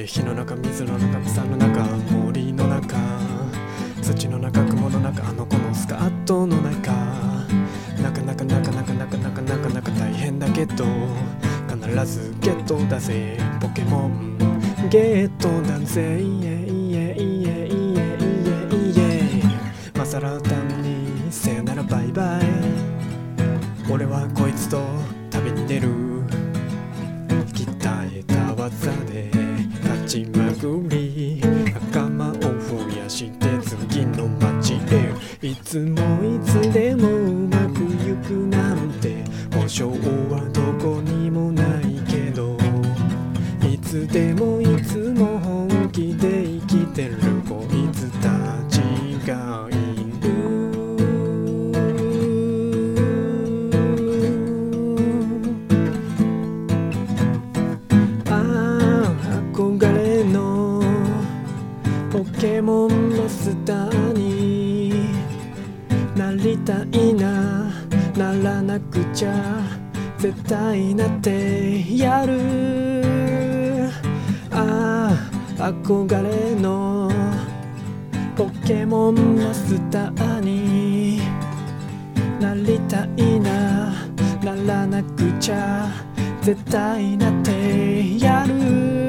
火の中、水の中、草の中、森の中、土の中、雲の中、あの子のスカートの中、なかなか大変だけど必ずゲットだぜ、ポケモンゲットだぜ、マサラタンにさよならバイバイ。俺はこいつと旅に出る、鍛えた技で勝ちまくり、仲間を増やして次の街へ。いつもいつでもうまくいくなんて保証はどこにもないけど、いつでもいつも本気で生きてるこいつたちがいる。憧れのポケモンマスターになりたいな、ならなくちゃ絶対なってやる。憧れのポケモンマスターになりたいな、ならなくちゃ絶対なってやる。